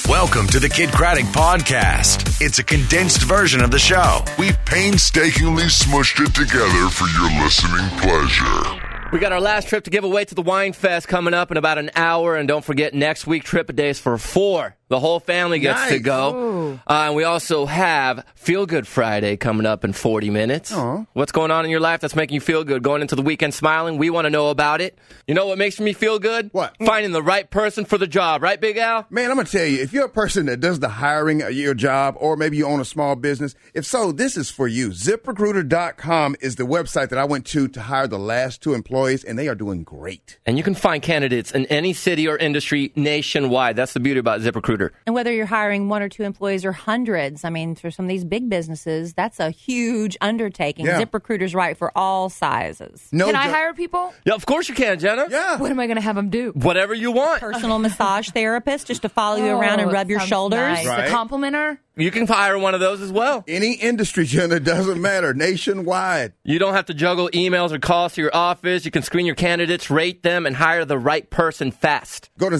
Welcome to the Kid Craddock Podcast. It's a condensed version of the show. We painstakingly smushed it together for your listening pleasure. We got our last trip to give away to the Wine Fest coming up in about an hour. And don't forget, next week, Trip-A-Days for 4. The whole family gets to go. And we also have Feel Good Friday coming up in 40 minutes. Aww. What's going on in your life that's making you feel good? Going into the weekend smiling? We want to know about it. You know what makes me feel good? What? Finding the right person for the job. Right, Big Al? Man, I'm going to tell you, if you're a person that does the hiring of your job, or maybe you own a small business, if so, this is for you. ZipRecruiter.com is the website that I went to hire the last 2 employees, and they are doing great. And you can find candidates in any city or industry nationwide. That's the beauty about ZipRecruiter. And whether you're hiring 1 or 2 employees or hundreds, I mean, for some of these big businesses, that's a huge undertaking. Yeah. ZipRecruiter's right for all sizes. Can I hire people? Yeah, of course you can, Jenna. Yeah. What am I going to have them do? Whatever you want. Personal massage therapist just to follow you around and rub your sounds shoulders. Nice. Right. A complimenter? You can hire one of those as well. Any industry, Jenna, it doesn't matter. Nationwide. You don't have to juggle emails or calls to your office. You can screen your candidates, rate them, and hire the right person fast. Go to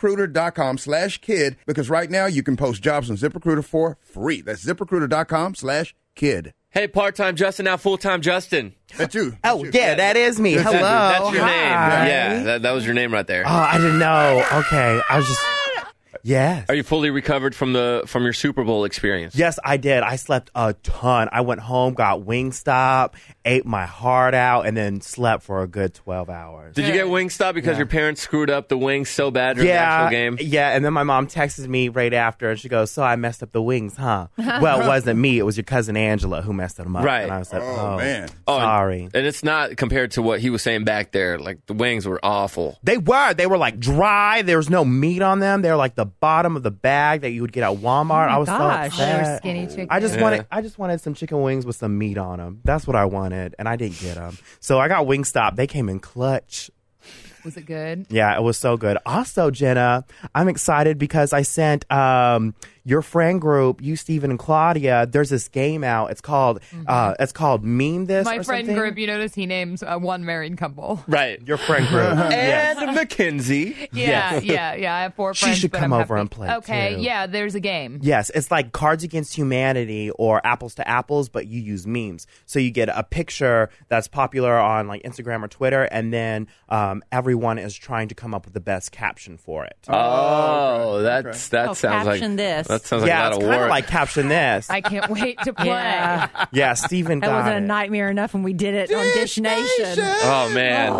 ZipRecruiter.com/kid because right now you can post jobs on ZipRecruiter for free. That's ZipRecruiter.com/kid. Hey, part-time Justin, now full-time Justin. That's you. Oh, yeah, that is me. Hello. That's your Hi. name. Yeah, that was your name right there. Oh, I didn't know. Okay. I was just... Yes. Are you fully recovered from your Super Bowl experience? Yes, I did. I slept a ton. I went home, got Wingstop, ate my heart out, and then slept for a good 12 hours. Did you get Wingstop because your parents screwed up the wings so bad during the actual game? Yeah, and then my mom texted me right after, and she goes, so I messed up the wings, huh? Well, it wasn't me. It was your cousin Angela who messed them up. Right. And I was like, Oh, man. sorry. And it's not compared to what he was saying back there. Like, the wings were awful. They were like dry. There was no meat on them. They were like the bottom of the bag that you would get at Walmart. I was gosh. so They were upset. skinny chicken. I just wanted some chicken wings with some meat on them. That's what I wanted, and I didn't get them. So I got Wingstop. They came in clutch. Was it good? Yeah, it was so good. Also, Jenna, I'm excited because I sent your friend group, you, Steven, and Claudia. There's this game out. It's called Meme This. My or friend something. group, you notice he names one married couple. Right. Your friend group. And Mackenzie. Yeah. I have 4 She friends. should but come I'm over happy. and play, Okay, too. yeah, there's a game. Yes, it's like Cards Against Humanity or Apples to Apples, but you use memes. So you get a picture that's popular on like Instagram or Twitter, and then everyone is trying to come up with the best caption for it. Oh, that sounds like caption this. That sounds like a yeah, lot it's of kind work. of like caption this. I can't wait to play. Yeah. Yeah, Steven That got wasn't a it. nightmare enough when we did it on Dish Nation. Oh man!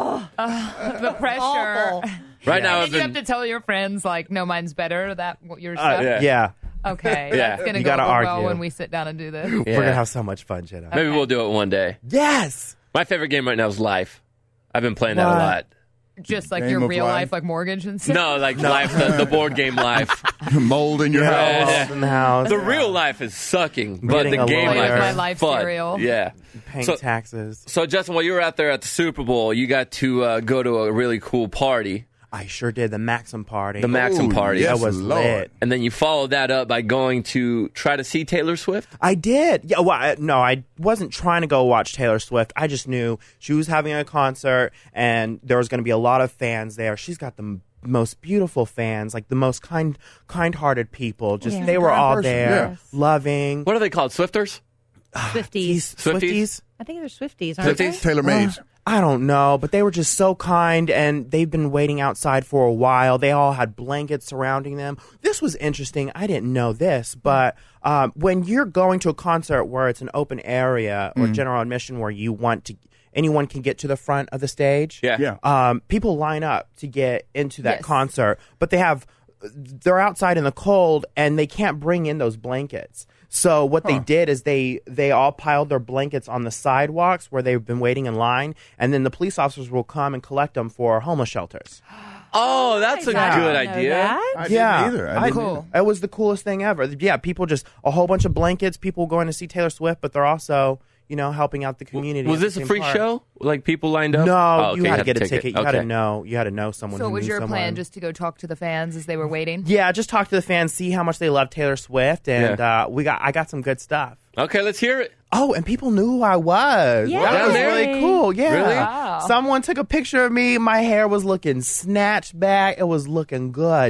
The pressure. Awful. Right now, I've And you have been. to tell your friends, like, no, mine's better, that your stuff. Yeah. Okay, Yeah. that's going to You go gotta over well argue. when we sit down and do this. We're going to have so much fun, Jenna. Maybe we'll do it one day. Yes! My favorite game right now is Life. I've been playing that a What? lot. Just like Game your of real life? life, like mortgage and stuff. No, like Life, the board game Life. Mold in your house. Yeah. In the house. The real life is sucking, but Getting the a game lawyer. life is My life fun. cereal. Yeah. Paying So- taxes. So, Justin, while you were out there at the Super Bowl, you got to go to a really cool party, I sure did. The Maxim party. the Maxim Ooh, party. yes, That was Lord. lit. And then you followed that up by going to try to see Taylor Swift? I did. Yeah, well, I wasn't trying to go watch Taylor Swift. I just knew she was having a concert, and there was going to be a lot of fans there. She's got the most beautiful fans, like the most kind-hearted people. Just Yeah. they were Kind all person, there, yeah. loving. What are they called? Swifters? Swifties. Swifties? I think they're Swifties, aren't they? Swifties? Taylor made. I don't know, but they were just so kind, and they've been waiting outside for a while. They all had blankets surrounding them. This was interesting. I didn't know this, but when you're going to a concert where it's an open area or general admission where you want to, anyone can get to the front of the stage. Yeah. People line up to get into that Yes. concert, but they're outside in the cold, and they can't bring in those blankets. So what they did is they all piled their blankets on the sidewalks where they've been waiting in line, and then the police officers will come and collect them for homeless shelters. Oh, that's a I good didn't know idea. that. I didn't either. I didn't Cool. It was the coolest thing ever. Yeah, people just a whole bunch of blankets. People going to see Taylor Swift, but they're also helping out the community. Was at the this a same free part. show? Like people lined up? No, Oh, you okay, had to get a ticket. You had Okay. to know. You had to know someone. So who was knew your someone. plan just to go talk to the fans as they were waiting? Yeah, just talk to the fans, see how much they love Taylor Swift, and I got some good stuff. Okay, let's hear it. Oh, and people knew who I was. Yay. That was really cool. Yeah. Really? Wow. Someone took a picture of me. My hair was looking snatched back. It was looking good.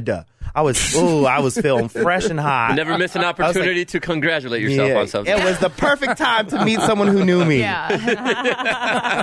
I was feeling fresh and hot. Never miss an opportunity to congratulate yourself on something. It was the perfect time to meet someone who knew me. Yeah.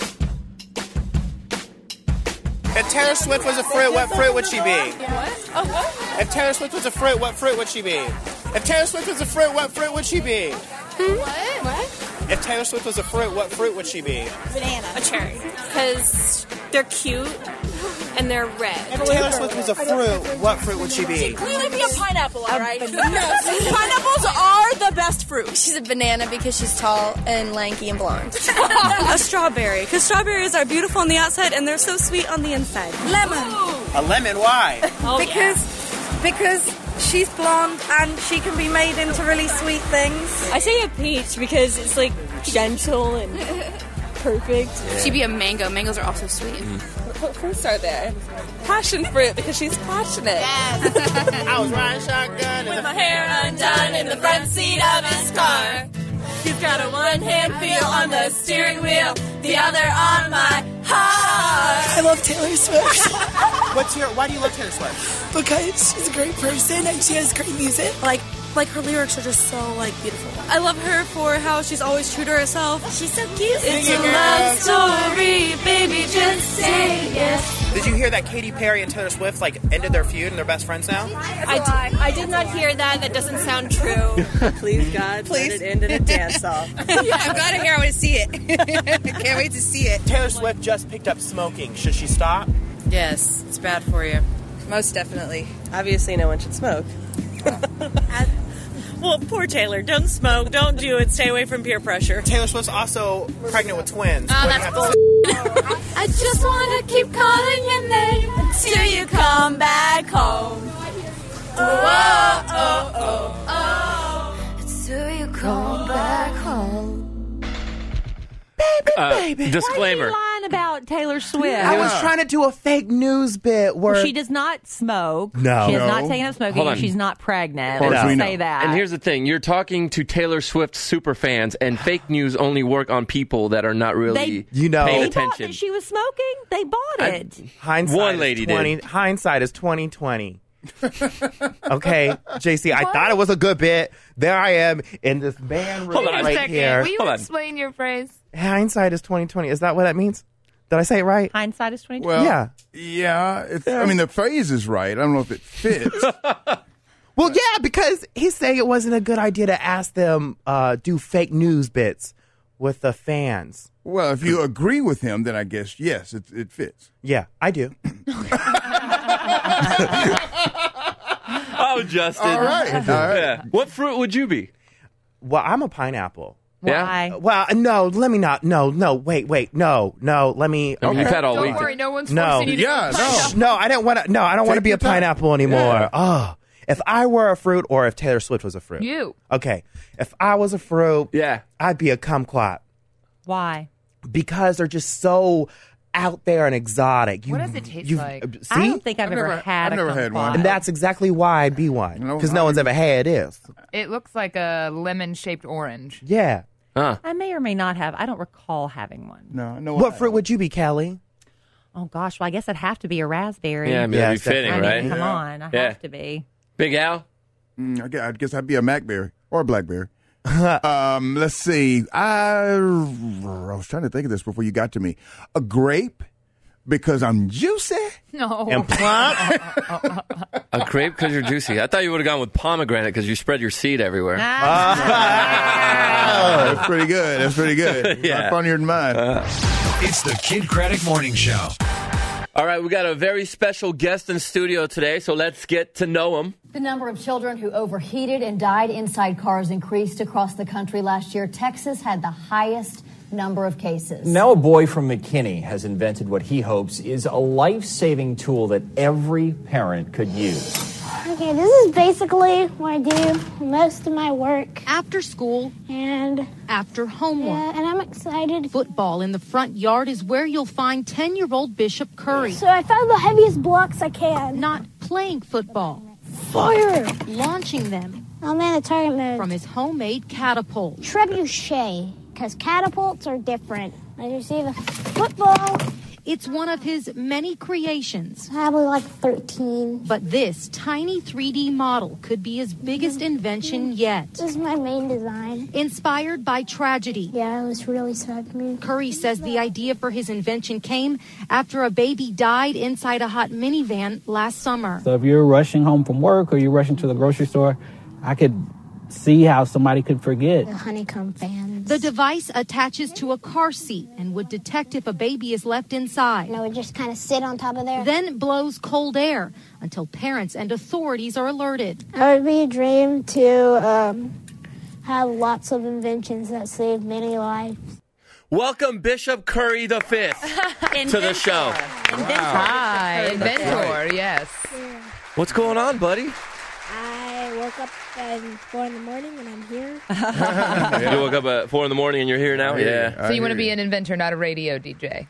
If Taylor Swift was a fruit, what fruit would she be? If Taylor Swift was a fruit, what fruit would she be? If Taylor Swift was a fruit, what fruit would she be? What? If Taylor Swift was a fruit, what fruit would she be? Banana. A cherry. Because they're cute and they're red. If Taylor Swift was a fruit, what fruit would she be? Clearly be a pineapple, all right? No, pineapples are the best fruit. She's a banana because she's tall and lanky and blonde. A strawberry, because strawberries are beautiful on the outside and they're so sweet on the inside. Lemon. A lemon, why? Because she's blonde and she can be made into really sweet things. I say a peach because it's like gentle and perfect. She'd be a mango. Mangoes are also sweet. What fruits are there? Passion fruit because she's passionate. Yes. I was riding shotgun With my hair undone in the front seat of his car. He's got a one-hand feel on the steering wheel, the other on my heart. I love Taylor Swift Why do you love Taylor Swift? because she's a great person and she has great music. Like her lyrics are just so beautiful. I love her for how she's always true to herself. She's so cute. It's a love story, baby. Just say yes. Did you hear that Katy Perry and Taylor Swift ended their feud and they're best friends now? I did not hear that. That doesn't sound true. Please, God, let it end in a dance-off. Yeah, I'm glad to hear. I want to see it. Can't wait to see it. Taylor Swift just picked up smoking. Should she stop? Yes, it's bad for you. Most definitely. Obviously, no one should smoke. Well, poor Taylor. Don't smoke. Don't do it. Stay away from peer pressure. Taylor Swift's also pregnant with twins. Oh, that's bull. I just want to keep calling your name until you come back home. Oh, oh, oh, oh, oh. Until you come back home. Baby. Disclaimer. Why are you lying about Taylor Swift? I was trying to do a fake news bit where She does not smoke. No. She has No. not taken up smoking. Hold on. She's not pregnant. Of course Let's we say know. that. And here's the thing: you're talking to Taylor Swift super fans, and fake news only work on people that are not really paying they bought attention. that she was smoking. They bought it. hindsight One is lady 20, did. Hindsight is 2020. Okay, JC, I thought it was a good bit. There I am in this band room Hold on a right Second, here. will you Hold on. explain your phrase? Hindsight is 2020. Is that what that means? Did I say it right? Hindsight is 2020. Well, Yeah. I mean, the phrase is right. I don't know if it fits. Well, yeah, because he's saying it wasn't a good idea to ask them do fake news bits with the fans. Well, if you agree with him, then I guess, yes, it fits. Yeah, I do. Oh, Justin. All right. All right. Yeah. What fruit would you be? Well, I'm a pineapple. Why? Well, no, let me not. No, wait, no, let me. I mean, you've had all Don't week. worry, no one's No. forcing you to Yeah, eat no. pineapple. No, I don't want to. No, I don't want to Take be your a time. pineapple anymore. Yeah. Oh, if I were a fruit, or if Taylor Swift was a fruit. You. Okay, if I was a fruit, Yeah. I'd be a kumquat Why? because they're just so out there and exotic. What does it taste like? See, I don't think I've ever had I've a never had kumquat. one. and that's exactly why I'd be one No, because no one's ever had this. It looks like a lemon-shaped orange. Yeah. I may or may not have. I don't recall having one. No. What fruit would you be, Kelly? Oh, gosh. Well, I guess it'd have to be a raspberry. Yeah, I mean, that'd be Yes, fitting, I mean, right? come Yeah. on. I Yeah. have to be. Big Al? I guess I'd be a Macberry or a Blackberry. Let's see. I was trying to think of this before you got to me. A grape because I'm juicy. No. And plump. A grape because you're juicy. I thought you would have gone with pomegranate because you spread your seed everywhere. That's pretty good. That's pretty good. Yeah. Not funnier than mine. It's the Kid Craddock Morning Show. All right, we got a very special guest in studio today, so let's get to know him. The number of children who overheated and died inside cars increased across the country last year. Texas had the highest number of cases. Now a boy from McKinney has invented what he hopes is a life-saving tool that every parent could use. Okay, this is basically what I do most of my work. After school and after homework. Yeah, and I'm excited. Football in the front yard is where you'll find 10-year-old Bishop Curry. So I found the heaviest blocks I can. Not playing football. Fire! Launching them. I'm in the target mode. From his homemade catapult. Trebuchet, because catapults are different. As you see the football. It's one of his many creations. Probably like 13. But this tiny 3D model could be his biggest invention yet. This is my main design. Inspired by tragedy. Yeah, it was really sad to me. Curry says the idea for his invention came after a baby died inside a hot minivan last summer. So if you're rushing home from work or you're rushing to the grocery store, I could see how somebody could forget. The honeycomb fans. The device attaches to a car seat and would detect if a baby is left inside. And it would just kind of sit on top of there. Then blows cold air until parents and authorities are alerted. It would be a dream to have lots of inventions that save many lives. Welcome Bishop Curry the Fifth to the show. Hi, inventor, yes. What's going on, buddy? I woke up at 4 in the morning and I'm here. You woke up at 4 in the morning and you're here now? Yeah. So you want to be an inventor, not a radio DJ?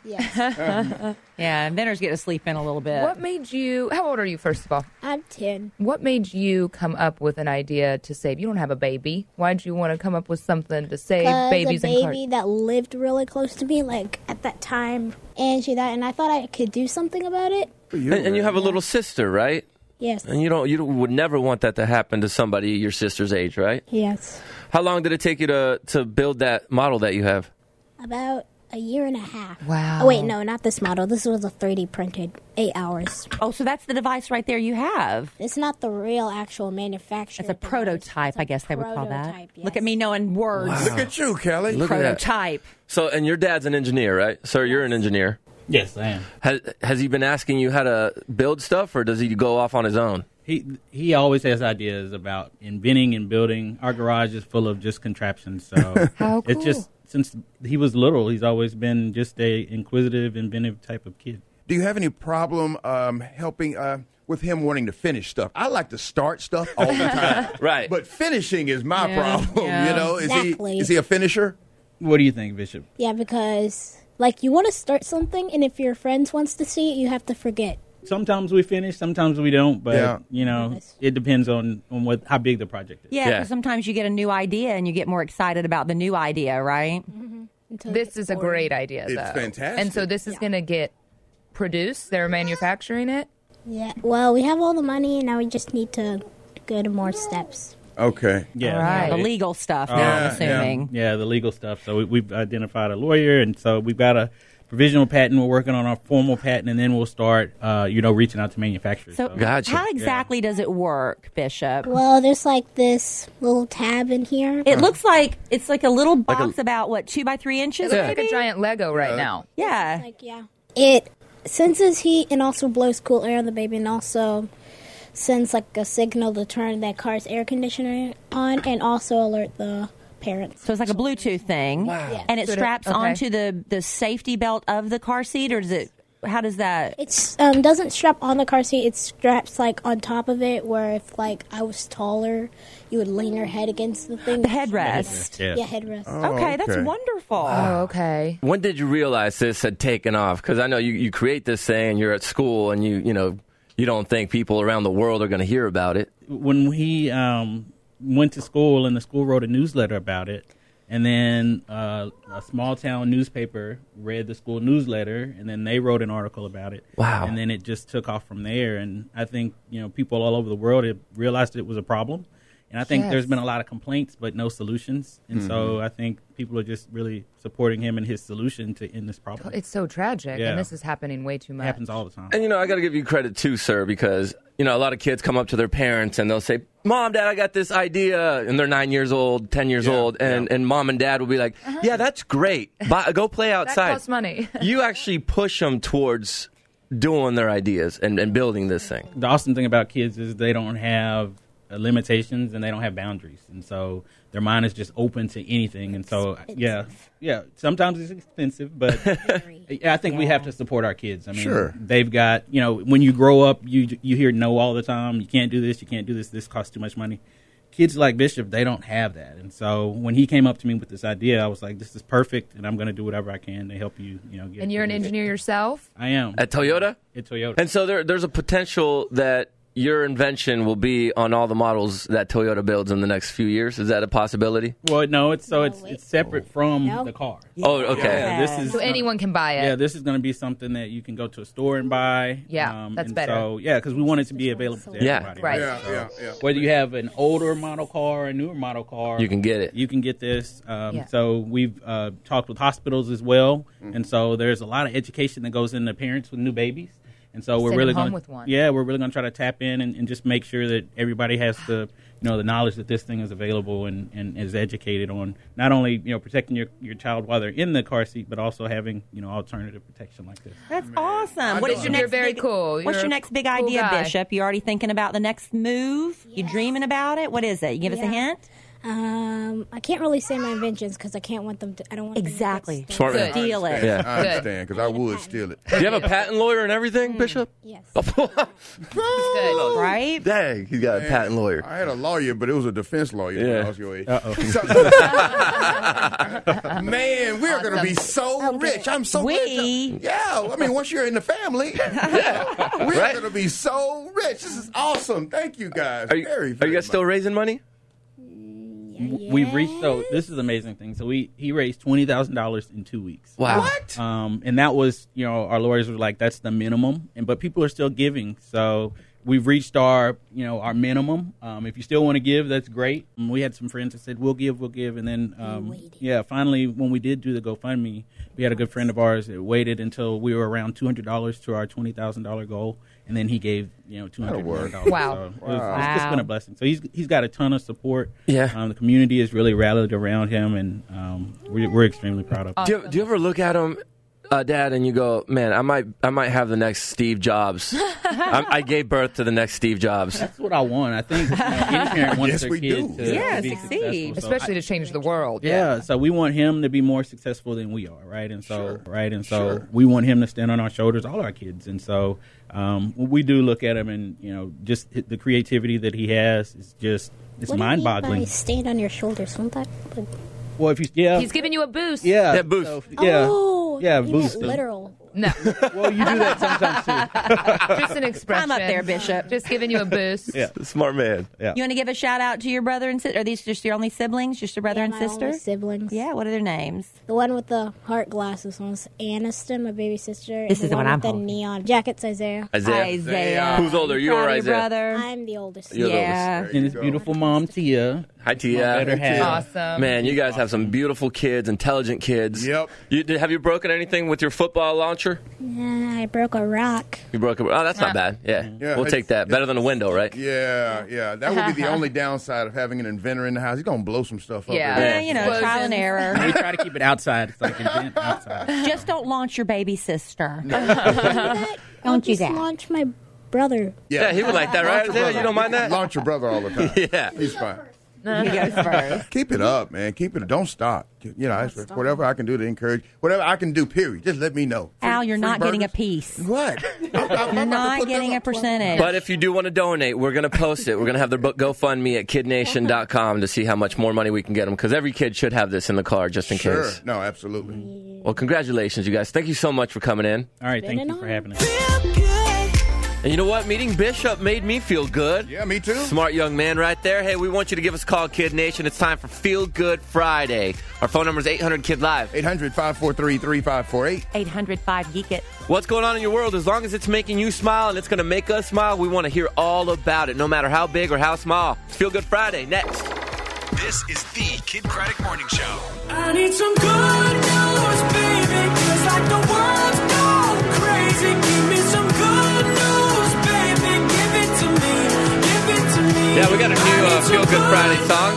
Yes. Yeah, inventors get to sleep in a little bit. What made you, how old are you, first of all? I'm 10. What made you come up with an idea to save? You don't have a baby. Why'd you want to come up with something to save babies and a cars? baby that lived really close to me, like at that time, and she died, and I thought I could do something about it. And you have a little sister, right? Yes. And you would never want that to happen to somebody your sister's age, right? Yes. How long did it take you to build that model that you have? About a year and a half. Wow. Oh, wait, no, not this model. This was a 3D printed, 8 hours. Oh, so that's the device right there you have. It's not the real actual manufacturer. It's a prototype, I guess they would call that. prototype, yes. Look at me knowing words. Look at you, Kelly. Look at that. Prototype. So, and your dad's an engineer, right? Sir, you're an engineer. Yes, I am. Has he been asking you how to build stuff, or does he go off on his own? He always has ideas about inventing and building. Our garage is full of just contraptions. So How cool. It's just, since he was little, he's always been just a inquisitive, inventive type of kid. Do you have any problem helping with him wanting to finish stuff? I like to start stuff all the time. Right. But finishing is my problem, yeah. you know? Exactly. Is he a finisher? What do you think, Bishop? Yeah, because, like, you want to start something, and if your friends wants to see it, you have to forget. Sometimes we finish, sometimes we don't, but Yeah. you know, it depends on how big the project is. Yeah, Yeah. 'cause sometimes you get a new idea and you get more excited about the new idea, right? This is a great idea, though. It's fantastic. And so this is going to get produced. They're manufacturing it. Yeah, well, we have all the money, now we just need to go to more steps. Okay. Yeah, All right. The legal stuff now, Yeah, I'm assuming. Yeah, the legal stuff. So we've identified a lawyer, and so we've got a provisional patent. We're working on our formal patent, and then we'll start, reaching out to manufacturers. So Gotcha. how exactly does it work, Bishop? Well, there's, like, this little tab in here. It looks like it's like a little box about, 2 by 3 inches, It looks like maybe? a giant Lego right now. Yeah. Like, yeah. It senses heat and also blows cool air on the baby, and also sends, like, a signal to turn that car's air conditioner on, and also alert the parents. So it's like a Bluetooth thing. Yeah. And it So straps okay. onto the safety belt of the car seat, or does it, how does that? It's doesn't strap on the car seat. It straps, like, on top of it, where if, like, I was taller, you would lean your head against the thing. The headrest. Yeah. Yeah, headrest. Okay, that's wonderful. Oh, okay. When did you realize this had taken off? Because I know you create this thing, and you're at school, and you don't think people around the world are going to hear about it. When we went to school, and the school wrote a newsletter about it, and then a small town newspaper read the school newsletter, and then they wrote an article about it. Wow. And then it just took off from there. And I think, people all over the world have realized it was a problem. And I think there's been a lot of complaints, but no solutions. And so I think people are just really supporting him and his solution to end this problem. It's so tragic, Yeah. and this is happening way too It much. happens all the time. And, I got to give you credit, too, sir, because, a lot of kids come up to their parents, and they'll say, Mom, Dad, I got this idea. And they're 9 years old, 10 years old. And Mom and Dad will be like, yeah, that's great. Go play outside. That costs money. You actually push them towards doing their ideas and building this thing. The awesome thing about kids is they don't have limitations and they don't have boundaries, and so their mind is just open to anything. And so yeah, sometimes it's expensive, but I think we have to support our kids. I mean, Sure. They've got, when you grow up, you hear no all the time. You can't do this, this costs too much money. Kids like Bishop, they don't have that. And so when he came up to me with this idea, I was like, this is perfect, and I'm going to do whatever I can to help you, get And you're an engineer yourself? I am. At Toyota? At Toyota. And so there's a potential that your invention will be on all the models that Toyota builds in the next few years. Is that a possibility? Well, no, it's separate from the car. Oh, okay. Yeah, this is So anyone can buy it. Yeah, this is going to be something that you can go to a store and buy. Yeah, that's and better. So, because we want it to be available to everybody. Right. So whether you have an older model car or a newer model car, you can get it. You can get this. So we've talked with hospitals as well, and so there's a lot of education that goes into parents with new babies. And so we're Send really them home going with one. we're really going to try to tap in and just make sure that everybody has the knowledge that this thing is available and is educated on not only protecting your child while they're in the car seat, but also having alternative protection like this. That's awesome. What is your You're next very big, cool. What's You're your a next big cool idea, guy. Bishop? You already thinking about the next move? You dreaming about it? What is it? You give us a hint? I can't really say my inventions because I can't want them to. I don't want exactly them to Smart man. steal it. Yeah. I understand because I would steal it. Do you have a patent lawyer and everything, Bishop? Yes. Good, right? Dang, he's got a patent lawyer. I had a lawyer, but it was a defense lawyer when I was your age. Man, we're going to be so rich. I'm so rich. Yeah, I mean, once you're in the family, we're going to be so rich. This is awesome. Thank you, guys. Are you guys still raising money? We've reached. So this is an amazing thing. So he raised $20,000 in 2 weeks. Wow. What? And that was our lawyers were like, that's the minimum, but people are still giving. So we've reached our minimum. If you still want to give, that's great. And we had some friends that said we'll give, and then finally when we did do the GoFundMe, we had a good friend of ours that waited until we were around $200 to our $20,000 goal. And then he gave, $200 million. Wow. So it's just been a blessing. So he's got a ton of support. Yeah. The community has really rallied around him, and we're extremely proud of him. Do you ever look at him, Dad, and you go, man, I might have the next Steve Jobs. I gave birth to the next Steve Jobs. That's what I want. I think any parent wants their kid to be succeed. successful. Especially to change the world. Yeah, so we want him to be more successful than we are, right? And so, we want him to stand on our shoulders, all our kids. And so, we do look at him, and just the creativity that he has is just mind-boggling. Stand on your shoulders, won't that? Well, he's giving you a boost. Yeah, boost. So, boost. Literal. No. Well, you do that sometimes too. Just an expression. I'm up there, Bishop. Just giving you a boost. Yeah, smart man. Yeah. You want to give a shout out to your brother and sister? Are these just your only siblings? Just your brother and my sister? only siblings. Yeah. What are their names? The one with the heart glasses was Aniston, my baby sister. This and is the one with I'm the holding. neon jacket's Isaiah. Isaiah. Who's older, you Proud or of your Isaiah? brother. I'm the oldest. You're the Yeah. oldest. And his beautiful mom, Tia. Hi, Tia. Better half. Awesome. Man, you guys have some beautiful kids, intelligent kids. Yep. Have you broken anything with your football launcher? I broke a rock. You broke it. Oh, that's not bad. Yeah. We'll take that. Better than a window, right? Yeah. That would be the only downside of having an inventor in the house. He's going to blow some stuff up. Yeah, trial and error. We try to keep it outside. It's like invent outside. Just don't launch your baby sister. Don't do that. Launch my brother. Yeah, he would like that, right? Launch your Yeah, you don't mind that? Launch your brother all the time. Yeah. He's fine. He goes first. Keep it up, man. Keep it. Don't stop. Whatever I can do to encourage, whatever I can do, period. Just let me know. Al, you're not getting a burgers? piece. What? You're not getting a percentage. But if you do want to donate, we're going to post it. We're going to have their GoFundMe at kidnation.com to see how much more money we can get them, because every kid should have this in the car just in Sure. case. No, absolutely. Well, congratulations, you guys. Thank you so much for coming in. All right, thank you for having us. And you know what? Meeting Bishop made me feel good. Yeah, me too. Smart young man right there. Hey, we want you to give us a call, Kid Nation. It's time for Feel Good Friday. Our phone number is 800-KID-LIVE. 800-543-3548. 800-5-GEEK-IT. What's going on in your world? As long as it's making you smile and it's going to make us smile, we want to hear all about it, no matter how big or how small. It's Feel Good Friday. Next. This is the Kid Craddock Morning Show. I need some good news, baby, 'cause like the world's gone crazy. Give me some good news, baby. Give it to me. Give it to me. Yeah, we got a new Feel Good Friday song.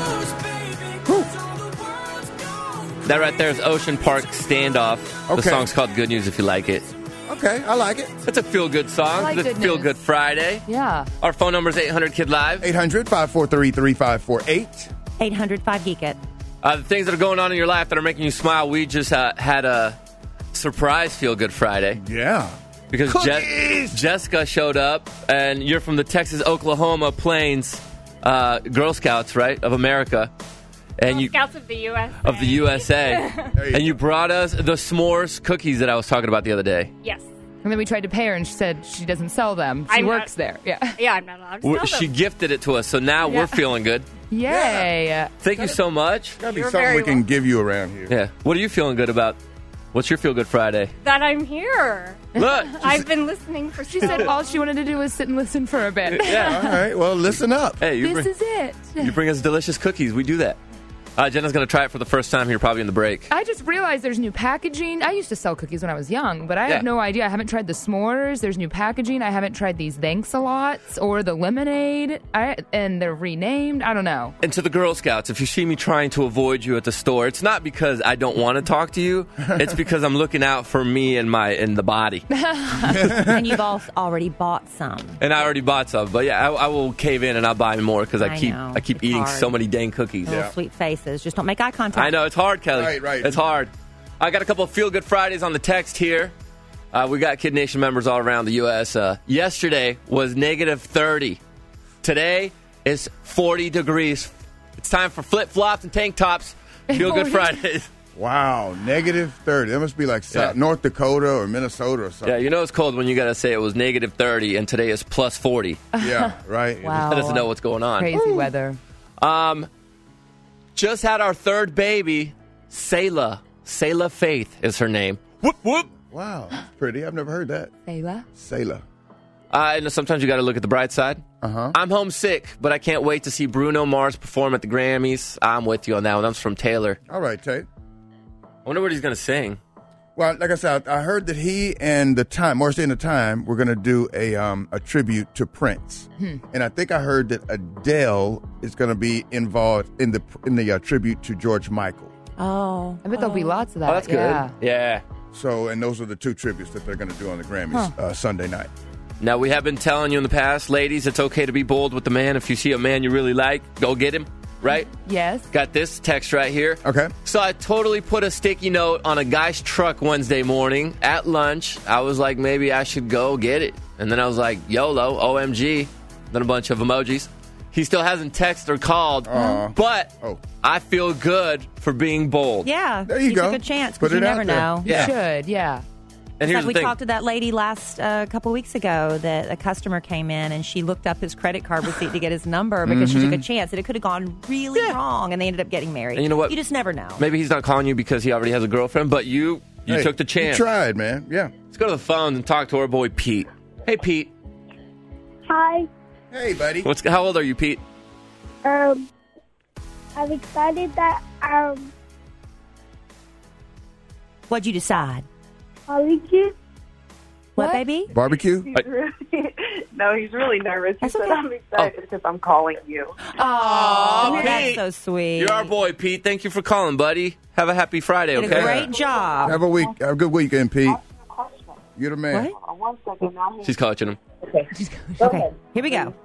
That right there is Ocean Park Standoff. The Okay. song's called Good News if you like it. Okay, I like it. It's a feel-good song. I like It's Good Feel News. Good Friday. Yeah. Our phone number is 800-KID-LIVE. 800-543-3548. 800-5-GEEK-IT. The things that are going on in your life that are making you smile, we just had a surprise Feel Good Friday. Yeah. Because Jessica showed up, and you're from the Texas-Oklahoma Plains Girl Scouts, right, of America. And you Scouts of the USA. Of the USA. And you brought us the s'mores cookies that I was talking about the other day. Yes. And then we tried to pay her, and she said she doesn't sell them. She works there. Yeah. Yeah, I'm not allowed to sell She them. gifted it to us, so now we're feeling good. Yay. Thank you so much. Gotta be something we can give you around here. Yeah. What are you feeling good about? What's your Feel Good Friday? That I'm here. Look. I've been listening for She said all she wanted to do was sit and listen for a bit. Yeah. All right. Well, listen up. Hey, This is it. You bring us delicious cookies. We do that. Jenna's going to try it for the first time here, probably in the break. I just realized there's new packaging. I used to sell cookies when I was young, but I Yeah. have no idea. I haven't tried the s'mores. There's new packaging. I haven't tried these Thanks-a-Lots or the lemonade. And they're renamed. I don't know. And to the Girl Scouts, if you see me trying to avoid you at the store, it's not because I don't want to talk to you. It's because I'm looking out for me and the body. And you've already bought some. And I already bought some, but yeah, I will cave in and I'll buy more because I know. keep It's eating hard. so many dang cookies. Little sweet faces. Just don't make eye contact. I know, it's hard, Kelly. Right. It's hard. I got a couple of Feel Good Fridays on the text here. We got Kid Nation members all around the U.S. Yesterday was negative 30. Today is 40 degrees. It's time for flip-flops and tank tops. Feel Good Fridays. Wow, negative 30. That must be like North Dakota or Minnesota or something. Yeah, you know it's cold when you got to say it was negative 30 and today is plus 40. Yeah, right. Wow. That doesn't know what's going on. Crazy weather. Just had our third baby, Selah. Selah Faith is her name. Whoop, whoop. Wow, that's pretty. I've never heard that. Selah? Selah. And sometimes you got to look at the bright side. I'm homesick, but I can't wait to see Bruno Mars perform at the Grammys. I'm with you on that one. That's from Taylor. All right, Tate. I wonder what he's going to sing. Well, like I said, I heard that he and Morrissey and the Time were going to do a tribute to Prince, and I think I heard that Adele is going to be involved in the tribute to George Michael. Oh, I bet there'll be lots of that. Oh, that's good. Yeah. So, and those are the two tributes that they're going to do on the Grammys Sunday night. Now, we have been telling you in the past, ladies, it's okay to be bold with the man. If you see a man you really like, go get him, right? Yes. Got this text right here. Okay. So I totally put a sticky note on a guy's truck Wednesday morning at lunch. I was like, maybe I should go get it. And then I was like, YOLO, OMG. Then a bunch of emojis. He still hasn't texted or called, but I feel good for being bold. Yeah. There you go. Took a chance Put because you it out never there. know. Yeah. You should, yeah. And here's We the thing. talked to that lady last couple weeks ago that a customer came in and she looked up his credit card receipt to get his number because she took a chance that it could have gone really wrong and they ended up getting married. And you know what? You just never know. Maybe he's not calling you because he already has a girlfriend, but you Hey, took the chance. You tried, man. Yeah. Let's go to the phone and talk to our boy Pete. Hey, Pete. Hi. Hey, buddy. How old are you, Pete? I'm excited that What'd you decide? barbecue. What, baby? Barbecue? No, he's really nervous. He That's said, okay. I'm excited because I'm calling you. Oh, Pete. that's so sweet. You're our boy, Pete. Thank you for calling, buddy. Have a happy Friday, Did okay? a great job. Have a good weekend, Pete. You're the man. What? 1 second now. She's coaching him. Okay, here we go.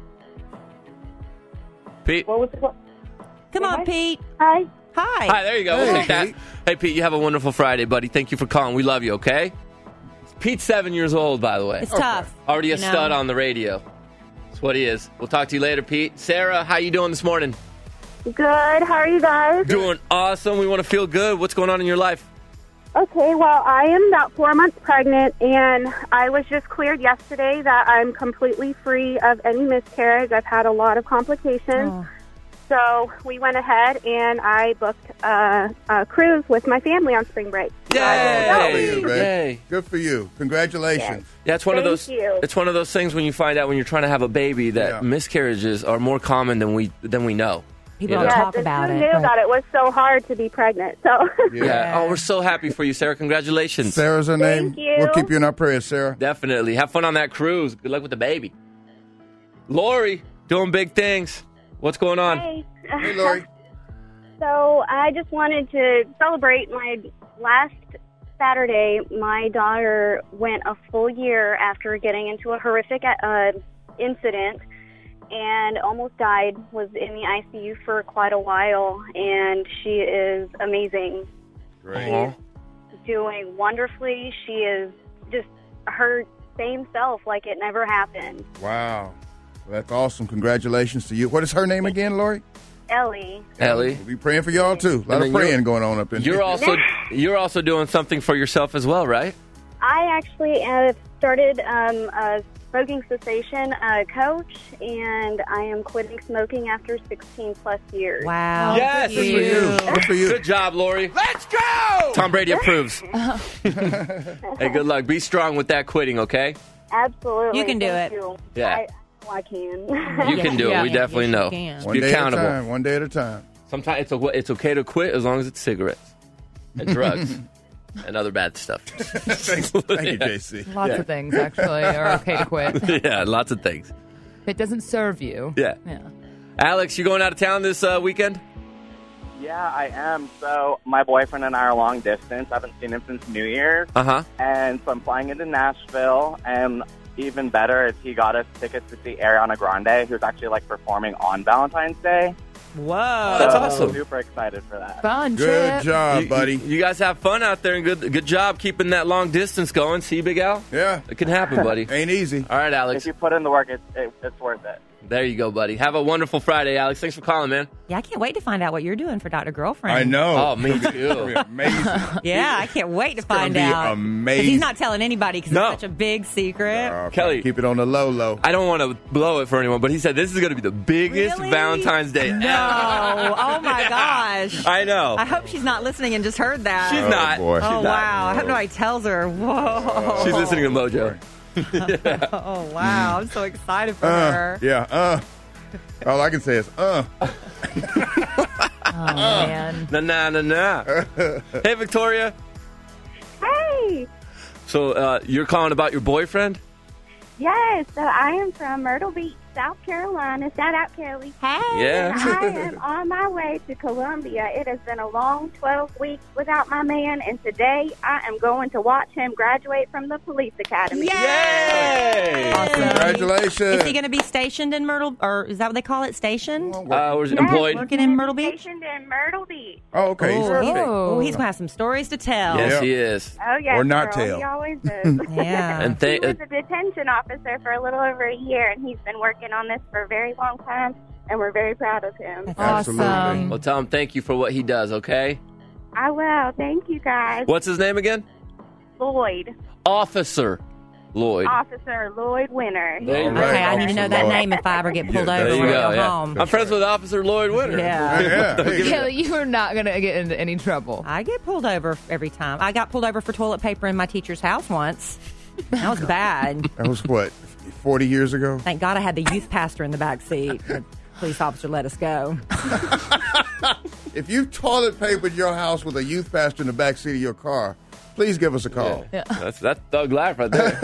Pete. What was the Come on, Pete. Hi. Hi. Hi, there you go. We'll Hey, take that. Pete. Hey, Pete, you have a wonderful Friday, buddy. Thank you for calling. We love you, okay? Pete's 7 years old, by the way. It's tough. Already a you know? stud on the radio. That's what he is. We'll talk to you later, Pete. Sarah, how you doing this morning? Good. How are you guys? Doing awesome. We want to feel good. What's going on in your life? Okay, well, I am about 4 months pregnant, and I was just cleared yesterday that I'm completely free of any miscarriage. I've had a lot of complications. Oh. So we went ahead, and I booked a cruise with my family on spring break. Good for Yay! you, man. Yay. Good for you. Congratulations. Yeah, it's one of Thank those. you. It's one of those things when you find out when you're trying to have a baby that Yeah. miscarriages are more common than we know. People You don't know? talk Yes, about and it. who knew that it was so hard to be pregnant? So Yeah. Oh, we're so happy for you, Sarah. Congratulations. Sarah's her name. Thank you. We'll keep you in our prayers, Sarah. Definitely. Have fun on that cruise. Good luck with the baby. Lori, doing big things. What's going on? Hey. Hey, Lori. So I just wanted to celebrate my last Saturday. My daughter went a full year after getting into a horrific incident and almost died, was in the ICU for quite a while, and she is amazing. Great. She's doing wonderfully. She is just her same self, like it never happened. Wow. Well, that's awesome. Congratulations to you. What is her name again, Lori? Ellie. Ellie. We'll be praying for y'all, too. A lot And of then praying going on up in here. You're also doing something for yourself as well, right? I actually started a smoking cessation coach, and I am quitting smoking after 16 plus years. Wow. Yes. Good for you. Good for you. Good job, Lori. Let's go! Tom Brady approves. Hey, good luck. Be strong with that quitting, okay? Absolutely. You can do Thank it. you. Yeah. I can. You can do it. We definitely know. can. Just One be day accountable. at a time. One day at a time. Sometimes it's okay to quit as long as it's cigarettes and drugs and other bad stuff. Thank you, JC. Lots of things, actually, are okay to quit. Yeah, lots of things. If it doesn't serve you. Yeah. Alex, you going out of town this weekend? Yeah, I am. So my boyfriend and I are long distance. I haven't seen him since New Year's. Uh-huh. And so I'm flying into Nashville, and even better is he got us tickets to see Ariana Grande, who's actually like performing on Valentine's Day. Whoa. That's So awesome. I'm super excited for that. Fun Good trip. job, buddy. You guys have fun out there, and good job keeping that long distance going. See, Big Al? Yeah. It can happen, buddy. Ain't easy. All right, Alex. If you put in the work, it's worth it. There you go, buddy. Have a wonderful Friday, Alex. Thanks for calling, man. Yeah, I can't wait to find out what you're doing for Dr. Girlfriend. I know. Oh, me too. It'll be amazing. Yeah, I can't wait to gonna find be out. 'Cause amazing. he's not telling anybody because No. it's such a big secret. Okay, Kelly. keep it on the low. I don't want to blow it for anyone, but he said this is going to be the biggest Really? Valentine's Day ever. No. Oh, my gosh. I know. I hope she's not listening and just heard that. She's not. boy. Oh, She's not. wow. I hope nobody tells her. Whoa. She's listening to Mojo. Oh, wow. I'm so excited for her. Yeah. All I can say is, Oh, man. Nah. Hey, Victoria. Hey! So you're calling about your boyfriend? Yes, so I am from Myrtle Beach, South Carolina. Shout out, Kelly. Hey! Yeah. I am on my way to Columbia. It has been a long 12 weeks without my man, and today I am going to watch him graduate from the police academy. Yay! Awesome. congratulations. Is he going to be stationed in Myrtle, or is that what they call it, stationed? Was employed? Working in Myrtle Beach? Stationed in Myrtle Beach. Oh, okay. Oh, he's going to have some stories to tell. Yes, Yeah. he is. Oh, yes, Or not girl. tell. He always does. Yeah. And He was a detention officer for a little over a year, and he's been working on this for a very long time, and we're very proud of him. Awesome. Well, tell him thank you for what he does, okay? I will. Thank you, guys. What's his name again? Lloyd. Officer Lloyd. Officer Lloyd Winter. There you go. Okay, I need to know that name if I ever get pulled There over you when I go. go Yeah. home. I'm friends with Officer Lloyd Winter. Yeah. Kelly, you are not going to get into any trouble. I get pulled over every time. I got pulled over for toilet paper in my teacher's house once. That was bad. That was what, 40 years ago? Thank God I had the youth pastor in the back seat. The police officer let us go. If you've toilet papered your house with a youth pastor in the back seat of your car, please give us a call. Yeah. That's thug life right there.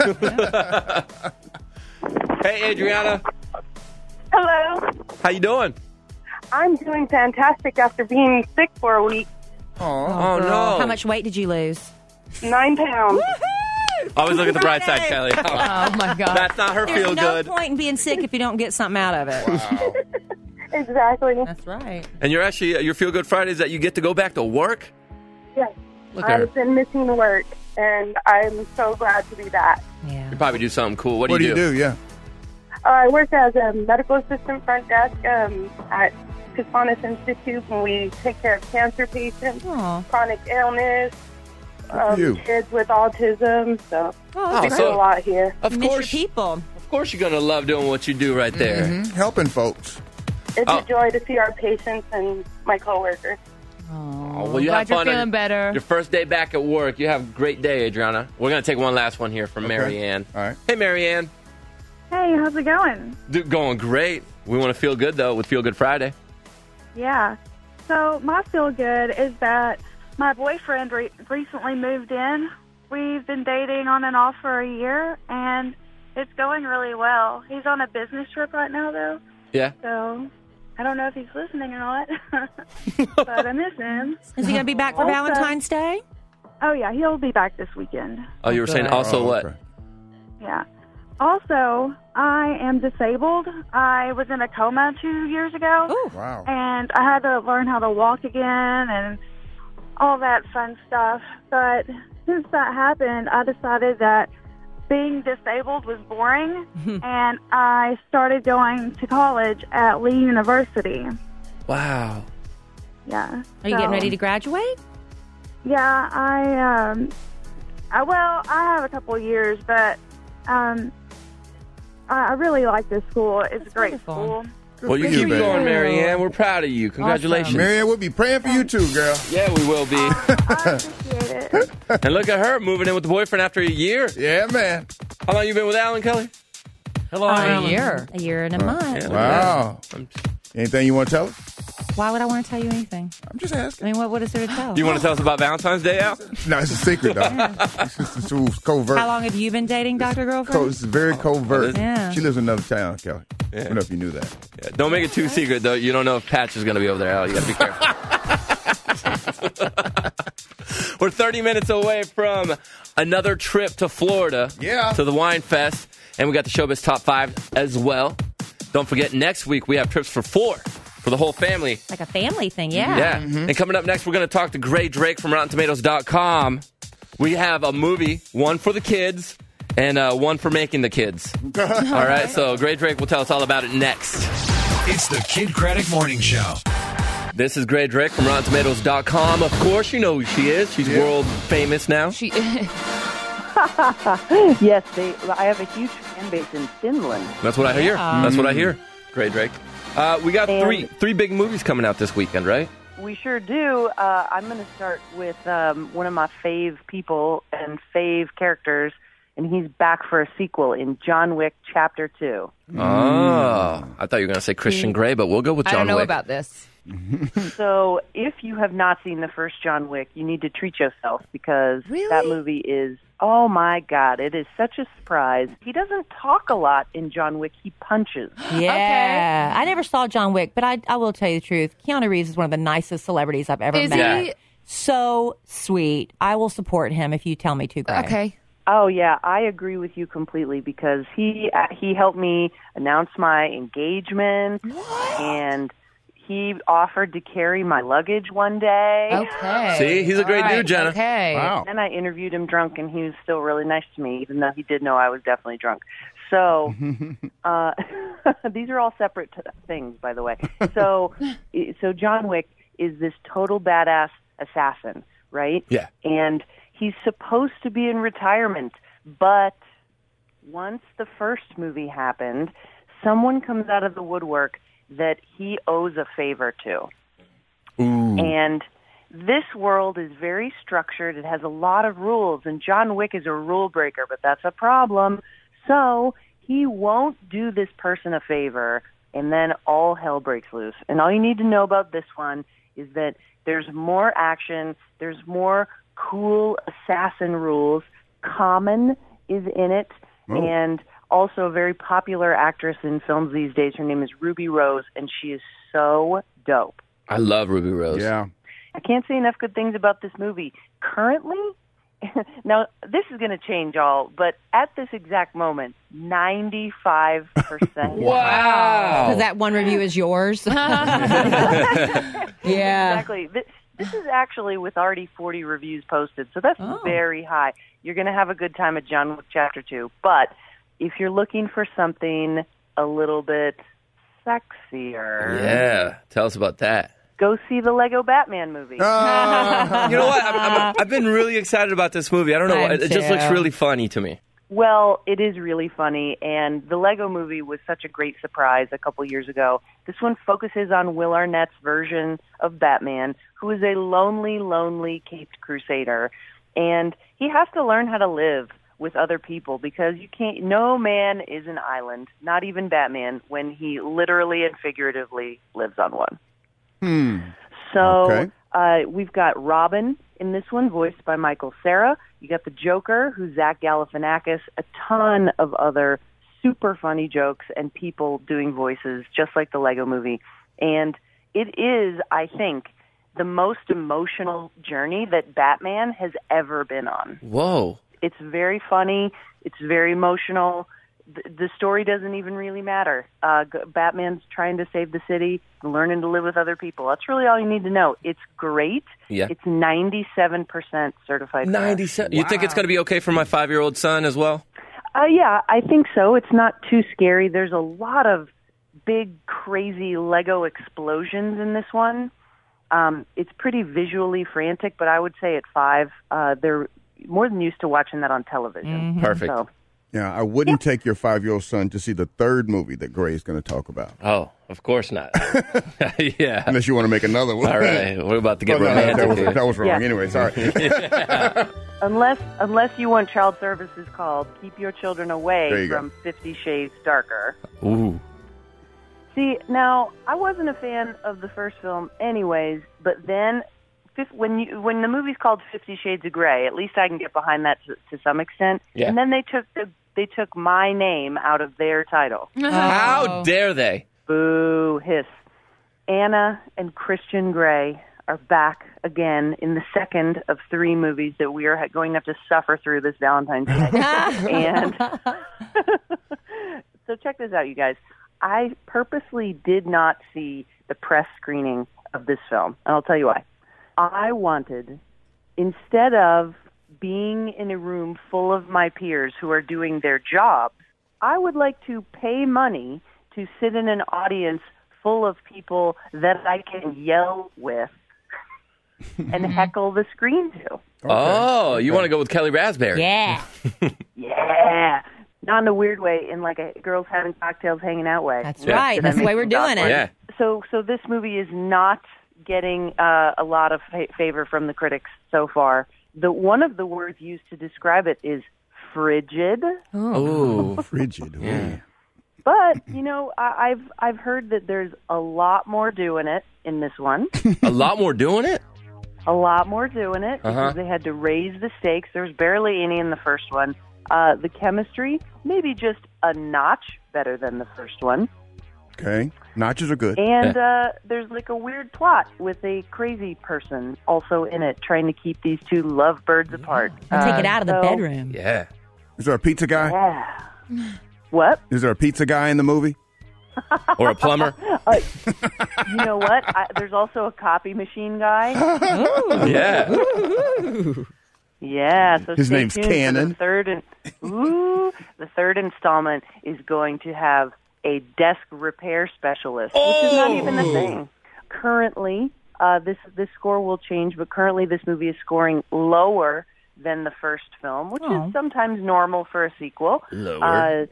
Hey, Adriana. Hello. How you doing? I'm doing fantastic after being sick for a week. Oh, girl. no. How much weight did you lose? 9 pounds. Always look at the bright side, Kelly. Oh, my God. That's not her There's feel no good. point in being sick if you don't get something out of it. Wow. Exactly. That's right. And you're actually, your feel good Fridays that you get to go back to work? Yes. Look at her. I've been missing the work, and I'm so glad to be back. Yeah. You probably do something cool. What What do do you you do? Yeah. I work as a medical assistant front desk at Kiwanis Institute, and we take care of cancer patients, Aw. chronic illness, for you. kids with autism. So Oh, we that's do so- a lot here. Of You miss your course, people. of course, you're gonna love doing what you do right there. Helping folks. It's Oh. a joy to see our patients and my coworkers. Oh, well, you Glad have you're fun on feeling better. Your first day back at work. You have a great day, Adriana. We're gonna take one last one here from Mary Ann. All right. Hey, Mary Ann. Hey, how's it going? Going great. We want to feel good though with Feel Good Friday. Yeah. So my feel good is that my boyfriend recently moved in. We've been dating on and off for a year, and it's going really well. He's on a business trip right now, though. Yeah. So I don't know if he's listening or not, but I miss him. Is he going to be back for Also- Valentine's Day? Oh, yeah, he'll be back this weekend. Oh, you were saying good. also Oh, what? okay. Yeah. Also, I am disabled. I was in a coma 2 years ago. Ooh. Wow. And I had to learn how to walk again and all that fun stuff. But since that happened, I decided that being disabled was boring, and I started going to college at Lee University. Wow. Yeah. Are you getting ready to graduate? Yeah, Well, I have a couple of years, but I really like this school. It's a great school. Well, you keep going, Marianne. We're proud of you. Congratulations. Awesome. Marianne, we'll be praying for you too, girl. Yeah, we will be. I appreciate it. And look at her moving in with the boyfriend after a year. Yeah, man. How long you been with Alan, Kelly? Hello, a year and a month. Yeah, Wow. Anything you want to tell us? Why would I want to tell you anything? I'm just asking. I mean, what is there to tell? Do you want to tell us about Valentine's Day, Al? No, it's a secret, though. It's just too covert. How long have you been dating Dr. Girlfriend? It's very covert. Yeah. She lives in another town, Kelly. Yeah. I don't know if you knew that. Yeah, don't make it too secret, though. You don't know if Patch is going to be over there, Al. You got to be careful. We're 30 minutes away from another trip to Florida. Yeah. To the Wine Fest. And we got the Showbiz Top 5 as well. Don't forget, next week we have trips for 4 for the whole family. Like a family thing, yeah. Yeah. And coming up next, we're going to talk to Gray Drake from RottenTomatoes.com. We have a movie, one for the kids and one for making the kids. All right, so Gray Drake will tell us all about it next. It's the Kid Craddock Morning Show. This is Gray Drake from RottenTomatoes.com. Of course, you know who she is. She's world famous now. Yes, I have a huge fan base in Finland. That's what I hear. That's what I hear. Gray Drake. We got three big movies coming out this weekend, right? We sure do. I'm going to start with one of my fave people and fave characters, and he's back for a sequel in John Wick Chapter 2. Oh, I thought you were going to say Christian Grey, but we'll go with John Wick. I don't know about this. So if you have not seen the first John Wick, you need to treat yourself because that movie is, oh my God, it is such a surprise. He doesn't talk a lot in John Wick. He punches. Yeah. I never saw John Wick, but I will tell you the truth. Keanu Reeves is one of the nicest celebrities I've ever met. Is he? So sweet. I will support him if you tell me to, Greg. Okay. Oh, yeah, I agree with you completely because he helped me announce my engagement. And he offered to carry my luggage one day. Okay. See, he's a great dude, Jenna. Okay. Wow. And I interviewed him drunk, and he was still really nice to me, even though he did know I was definitely drunk. So these are all separate things, by the way. So John Wick is this total badass assassin, right? Yeah. And he's supposed to be in retirement, but once the first movie happened, someone comes out of the woodwork that he owes a favor to. Ooh. And this world is very structured. It has a lot of rules, and John Wick is a rule breaker, but that's a problem. So he won't do this person a favor, and then all hell breaks loose. And all you need to know about this one is that there's more action, there's more cool assassin rules. Common is in it, and also a very popular actress in films these days. Her name is Ruby Rose, and she is so dope. I love Ruby Rose. Yeah. I can't say enough good things about this movie. Currently, now this is going to change all, but at this exact moment, 95%. Wow. Because that one review is yours. Yeah. Yeah. Exactly. This is actually with already 40 reviews posted, so that's very high. You're going to have a good time at John Wick Chapter 2, but if you're looking for something a little bit sexier... Yeah, tell us about that. Go see the Lego Batman movie. You know what? I've been really excited about this movie. I don't know. It just looks really funny to me. Well, it is really funny, and the Lego movie was such a great surprise a couple years ago. This one focuses on Will Arnett's version of Batman, who is a lonely, lonely caped crusader, and he has to learn how to live with other people because no man is an island, not even Batman, when he literally and figuratively lives on one. So we've got Robin in this one, voiced by Michael Cera. You got the Joker, who's Zach Galifianakis, a ton of other super funny jokes and people doing voices, just like the Lego movie. And it is, I think, the most emotional journey that Batman has ever been on. Whoa. It's very funny. It's very emotional. The story doesn't even really matter. Batman's trying to save the city, learning to live with other people. That's really all you need to know. It's great. Yeah. It's 97% certified. 97. You think it's going to be okay for my 5-year-old son as well? Yeah, I think so. It's not too scary. There's a lot of big, crazy Lego explosions in this one. It's pretty visually frantic, but I would say at 5, used to watching that on television. Perfect. So, Yeah, I wouldn't take your 5-year-old son to see the third movie that Gray's going to talk about. Oh, of course not. Yeah. Unless you want to make another one. All right. We're about to get Oh, no, romantic. that was wrong. Yeah. Anyway, sorry. unless you want child services called, keep your children There away you go. from 50 Shades Darker. Ooh. See, now, I wasn't a fan of the first film anyways, but then when the movie's called 50 Shades of Grey, at least I can get behind that to some extent. Yeah. And then they took my name out of their title. How dare they? Boo, hiss. Anna and Christian Grey are back again in the second of 3 movies that we are going to have to suffer through this Valentine's Day. And so check this out, you guys. I purposely did not see the press screening of this film, and I'll tell you why. I wanted, instead of being in a room full of my peers who are doing their jobs, I would like to pay money to sit in an audience full of people that I can yell with and heckle the screen to. Oh, you want to go with Kelly Raspberry? Yeah. Yeah. Not in a weird way, in like a girls having cocktails hanging out way. That's right. That's the way we're doing it. Yeah. So this movie is not getting a lot of favor from the critics so far. One of the words used to describe it is frigid. Oh, frigid. Yeah. But I've heard that there's a lot more doing it in this one. A lot more doing it? A lot more doing it because they had to raise the stakes. There was barely any in the first one. The chemistry, maybe just a notch better than the first one. Okay. Notches are good. And there's like a weird plot with a crazy person also in it trying to keep these two lovebirds apart. Take it out of the bedroom. Yeah. Is there a pizza guy? Yeah. What? Is there a pizza guy in the movie? Or a plumber? You know what? There's also a copy machine guy. Yeah. Yeah, so His stay name's tuned Cannon. for the third installment is going to have a desk repair specialist, which is not even a thing. Currently, this score will change, but currently this movie is scoring lower than the first film, which is sometimes normal for a sequel. Lower.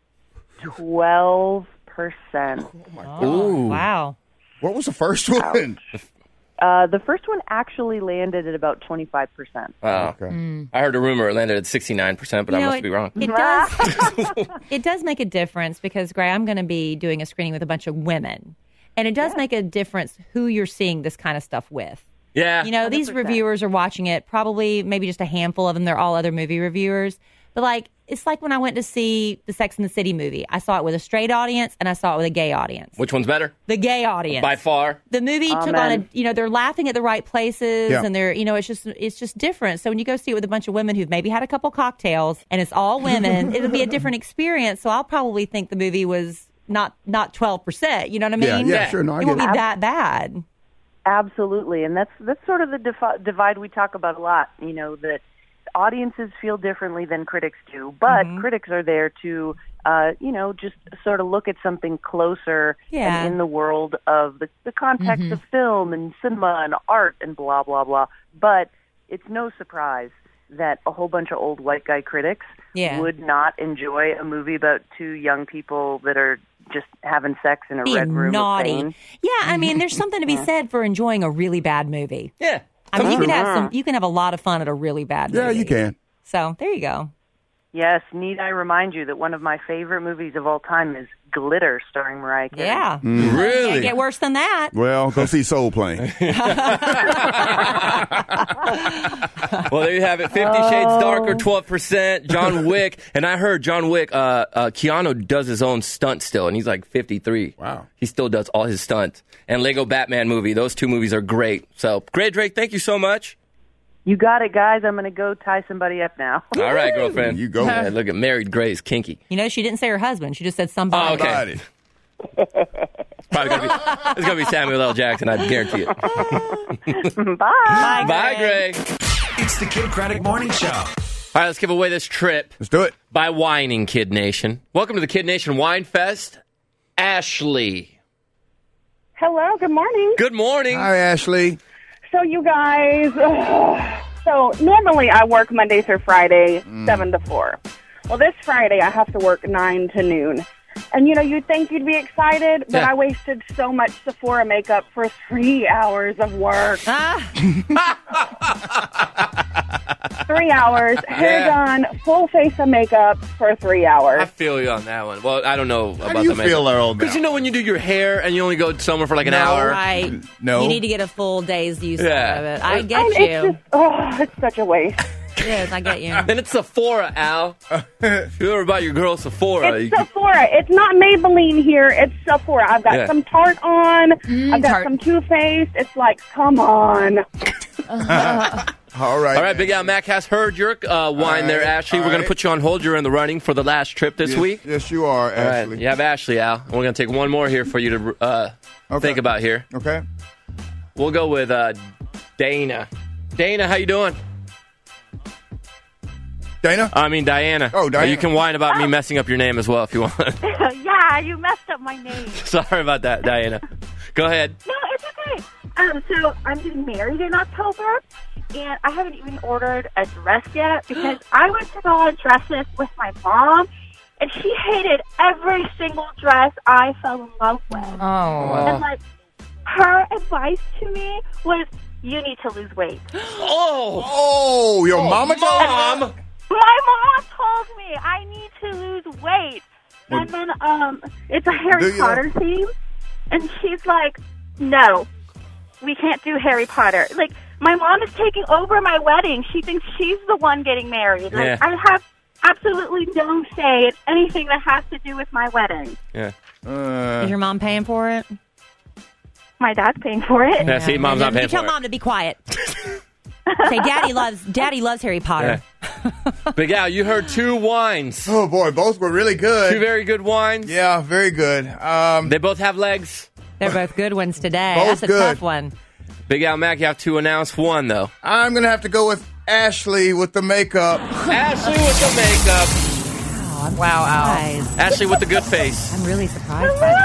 12%. Oh, wow. What was the first one? The first one actually landed at about 25%. Wow. Okay. I heard a rumor it landed at 69%, but I must be wrong. It does. It does make a difference because, Gray, I'm going to be doing a screening with a bunch of women, and it does make a difference who you're seeing this kind of stuff with. Yeah. You know, these 100%. reviewers are watching it. Probably, maybe just a handful of them. They're all other movie reviewers. But like, it's like when I went to see the Sex and the City movie. I saw it with a straight audience and I saw it with a gay audience. Which one's better? The gay audience. By far. The movie took on they're laughing at the right places Yeah. and they're, it's just different. So when you go see it with a bunch of women who've maybe had a couple cocktails and it's all women, it'll be a different experience. So I'll probably think the movie was not 12%. You know what I mean? Yeah, sure. No, I It won't get be it. that bad. Absolutely, and that's sort of the divide we talk about a lot. You know, that audiences feel differently than critics do, but critics are there to, just sort of look at something closer Yeah. and in the world of the context of film and cinema and art and blah, blah, blah. But it's no surprise that a whole bunch of old white guy critics would not enjoy a movie about two young people that are just having sex in a Being red room naughty. of pain. Yeah, I mean, there's something to be said for enjoying a really bad movie. Yeah. I mean, you can have a lot of fun at a really bad movie. Yeah, you can. So there you go. Yes, need I remind you that one of my favorite movies of all time is Glitter, starring Mariah Carey. Yeah. Really? Can't get worse than that. Well, go see Soul Plane. Well, there you have it. 50 Shades Darker, 12%. John Wick. And I heard John Wick, Keanu does his own stunt still, and he's like 53. Wow. He still does all his stunts. And Lego Batman movie. Those two movies are great. So, great, Drake. Thank you so much. You got it, guys. I'm going to go tie somebody up now. All right, girlfriend. You go. Yeah, look at married Gray's kinky. You know, she didn't say her husband. She just said somebody. Oh, okay. Probably it's gonna be Samuel L. Jackson. I guarantee it. Bye. Bye, Gray. It's the Kid Craddock Morning Show. All right, let's give away this trip. Let's do it. By whining, Kid Nation. Welcome to the Kid Nation Wine Fest. Ashley. Hello, good morning. Good morning. Hi, Ashley. So you guys, So normally I work Monday through Friday, 7 to 4. Well, this Friday I have to work 9 to noon. And, you'd think you'd be excited, but I wasted so much Sephora makeup for 3 hours of work. 3 hours, hair done, full face of makeup for 3 hours. I feel you on that one. Well, I don't know about How do you the feel, Earl? Because when you do your hair and you only go somewhere for like an hour. Right. No. You need to get a full day's use out of it. I get And you. It's such a waste. It is. I get you. Then it's Sephora, Al. If you ever buy your girl Sephora. It's Sephora. It's not Maybelline here. It's Sephora. I've got some Tarte on. I've got some Too Faced. It's like, come on. All right, Big Al Mac has heard your wine there, Ashley. We're going to put you on hold. You're in the running for the last trip this week. Yes, you are, Ashley. Right. You have Ashley, Al. We're going to take one more here for you to think about here. Okay. We'll go with Dana. Dana, how you doing? Diana. Oh, Diana. You can whine about me messing up your name as well if you want. Yeah, you messed up my name. Sorry about that, Diana. Go ahead. No, it's okay. So I'm getting married in October, and I haven't even ordered a dress yet because I went to go on dresses with my mom, and she hated every single dress I fell in love with. Oh. And, her advice to me was, you need to lose weight. Oh, your mama told you? My mom told me I need to lose weight. And then it's a Harry Potter theme. And she's like, no, we can't do Harry Potter. Like, my mom is taking over my wedding. She thinks she's the one getting married. Like, I have absolutely no say in anything that has to do with my wedding. Yeah. Is your mom paying for it? My dad's paying for it. Yeah, see, mom's not paying you for tell it. Mom to be quiet. Say, Daddy loves Harry Potter. Yeah. Big Al, you heard 2 wines. Oh, boy, both were really good. 2 very good wines. Yeah, very good. They both have legs. They're both good ones today. Both That's a good. tough one. Big Al Mac, you have to announce one, though. I'm going to have to go with Ashley with the makeup. Ashley with the makeup. Wow, Ashley with the good face. I'm really surprised by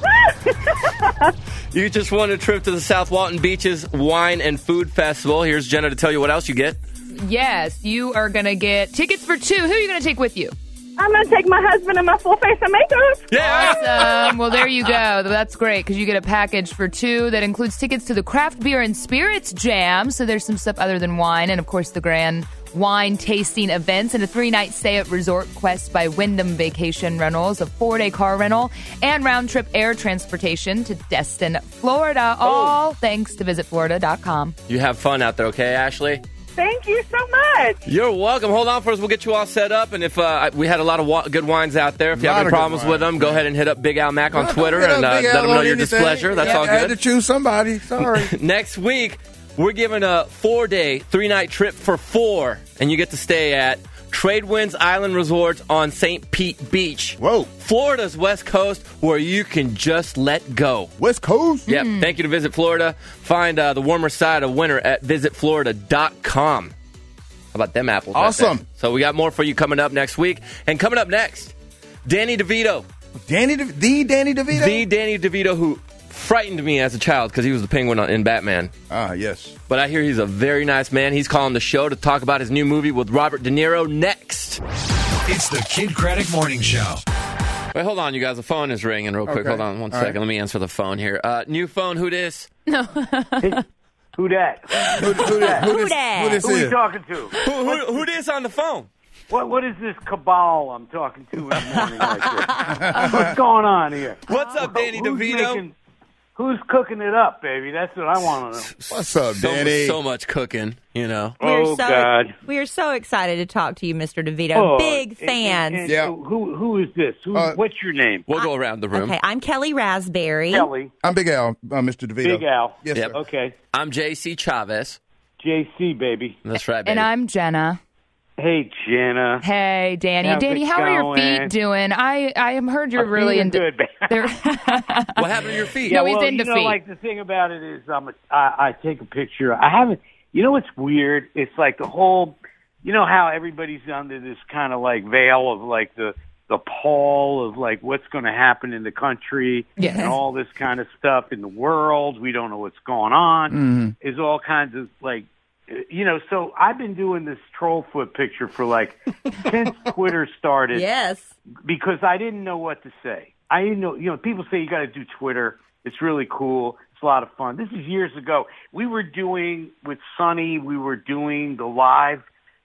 that. You just won a trip to the South Walton Beaches Wine and Food Festival. Here's Jenna to tell you what else you get. Yes, you are going to get tickets for 2. Who are you going to take with you? I'm going to take my husband and my full face of makeup. Yeah. Awesome. Well, there you go. That's great because you get a package for 2 that includes tickets to the Craft Beer and Spirits Jam. So there's some stuff other than wine. And, of course, the grand wine tasting events and a 3-night stay at Resort Quest by Wyndham Vacation Rentals, a 4-day car rental, and round-trip air transportation to Destin, Florida. All thanks to visitflorida.com. You have fun out there, okay, Ashley? Thank you so much. You're welcome. Hold on for us. We'll get you all set up. And if we had a lot of good wines out there, if you have any problems with them, go ahead and hit up Big Al Mac on Twitter and let him know your displeasure. That's all good. I had to choose somebody. Sorry. Next week, we're giving a 4-day, 3-night trip for 4, and you get to stay at Tradewinds Island Resorts on St. Pete Beach. Whoa. Florida's West Coast, where you can just let go. West Coast? Yep. Thank you to Visit Florida. Find the warmer side of winter at visitflorida.com. How about them apples? Awesome. Right, so we got more for you coming up next week. And coming up next, Danny DeVito. The Danny DeVito? The Danny DeVito who frightened me as a child because he was the penguin in Batman. Ah, yes. But I hear he's a very nice man. He's calling the show to talk about his new movie with Robert De Niro next. It's the Kid Craddock Morning Show. Wait, hold on, you guys. The phone is ringing real quick. Okay. Hold on one All second. right. Let me answer the phone here. New phone, who this? No. Who that? Who this Who are you is? talking to? Who this on the phone? What is this cabal I'm talking to in the morning like this? What's going on here? What's up, Danny DeVito? Who's cooking it up, baby? That's what I want to know. What's up, Danny? So much cooking, you know. God. We are so excited to talk to you, Mr. DeVito. Oh, Big fans. Yeah. Who is this? What's your name? We'll go around the room. Okay, I'm Kelly Raspberry. Kelly. I'm Big Al, Mr. DeVito. Big Al. Yes, Yep. sir. Okay. I'm JC Chavez. JC, baby. That's right, baby. And I'm Jenna. Hey, Jenna. Hey, Danny. How's Danny, it how are your going? feet doing? I have heard you're My really feet are into. good, baby. What happened to your feet? Yeah, No, he's well, into you know, feet. like the thing about it is, I take a picture. I haven't. You know what's weird? It's like the whole. You know how everybody's under this kind of like veil of like the pall of like what's going to happen in the country and all this kind of stuff in the world. We don't know what's going on. Mm-hmm. Is all kinds of like so I've been doing this troll foot picture for like since Twitter started. Yes. Because I didn't know what to say. I didn't know, people say you got to do Twitter. It's really cool. It's a lot of fun. This is years ago. We were doing, with Sonny, we were doing the live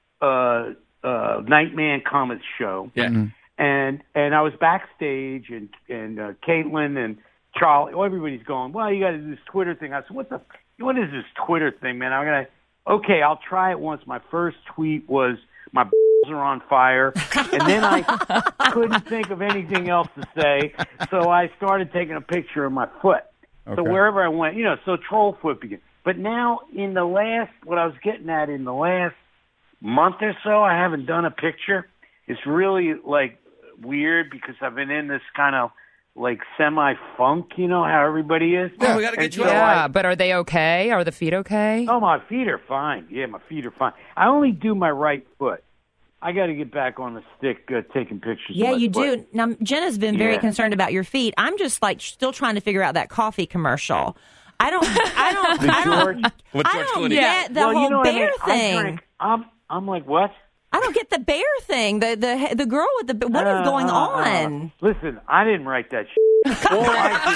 Nightman Comets show. Yeah. Mm-hmm. And I was backstage, and Caitlin and Charlie, everybody's going, well, you got to do this Twitter thing. I said, what is this Twitter thing, man? Okay, I'll try it once. My first tweet was, my balls are on fire. And then I couldn't think of anything else to say, so I started taking a picture of my foot. Okay. So wherever I went, so troll foot began. But now what I was getting at in the last month or so, I haven't done a picture. It's really like weird because I've been in this kind of like semi-funk, how everybody is. Yeah, we got to get you out. Yeah, but are they okay? Are the feet okay? Oh, my feet are fine. Yeah, my feet are fine. I only do my right foot. I got to get back on the stick taking pictures. Yeah, of my you foot. do. Now, Jenna's been very concerned about your feet. I'm just like still trying to figure out that coffee commercial. I don't With George Clooney. get the whole bear thing. I'm like, what? I don't get the bear thing. The girl with the what is going on? Listen, I didn't write that shit. All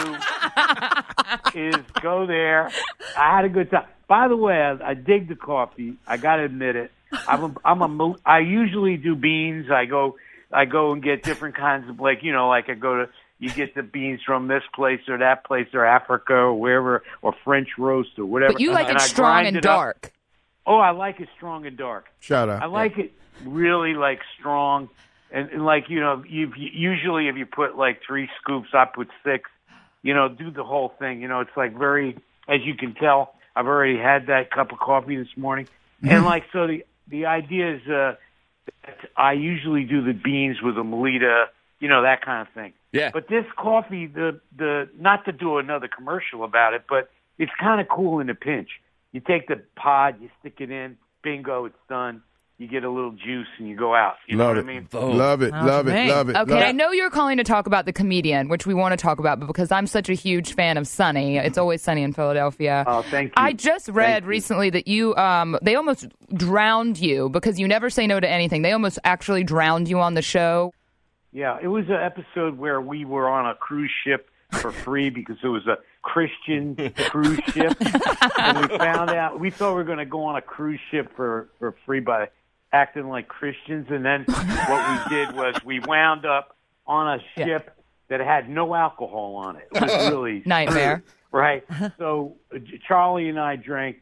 I do is go there. I had a good time. By the way, I dig the coffee. I got to admit it. I usually do beans. I go and get different kinds of you get the beans from this place or that place or Africa or wherever, or French roast or whatever. But you like it strong and dark. Oh, I like it strong and dark. Shut up. I like it really like strong, and usually if you put like 3 scoops, I put 6. Do the whole thing. It's like very, as you can tell, I've already had that cup of coffee this morning, and so the idea is that I usually do the beans with a Melita, that kind of thing. Yeah. But this coffee, the not to do another commercial about it, but it's kind of cool in a pinch. You take the pod, you stick it in, bingo, it's done. You get a little juice and you go out. You know what I mean? Love it. Okay, I know you're calling to talk about The Comedian, which we want to talk about, but because I'm such a huge fan of Sunny, It's Always Sunny in Philadelphia. Oh, thank you. I just read recently that you, they almost drowned you because you never say no to anything. They almost actually drowned you on the show. Yeah, it was an episode where we were on a cruise ship for free because it was a Christian cruise ship. And we found out, we thought we were going to go on a cruise ship for free by acting like Christians. And then what we did was we wound up on a ship that had no alcohol on it. It was really nightmare. Right. So Charlie and I drank,